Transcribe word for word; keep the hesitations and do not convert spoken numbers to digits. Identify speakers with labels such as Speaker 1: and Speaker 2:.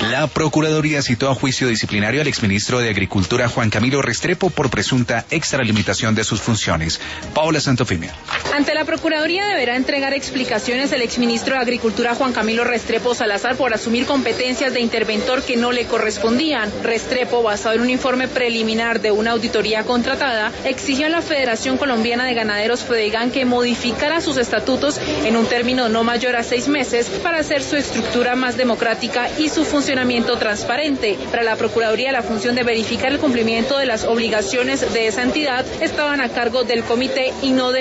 Speaker 1: La Procuraduría citó a juicio disciplinario al exministro de Agricultura Juan Camilo Restrepo por presunta extralimitación de sus funciones. Paola Santofimio.
Speaker 2: Ante la Procuraduría deberá entregar explicaciones el exministro de Agricultura Juan Camilo Restrepo Salazar por asumir competencias de interventor que no le correspondían. Restrepo, basado en un informe preliminar de una auditoría contratada, exigió a la Federación Colombiana de Ganaderos Fedegan que modificara sus estatutos en un término no mayor a seis meses para hacer su estructura más democrática y su funcionamiento transparente. Para la Procuraduría, la función de verificar el cumplimiento de las obligaciones de esa entidad estaban a cargo del comité y no de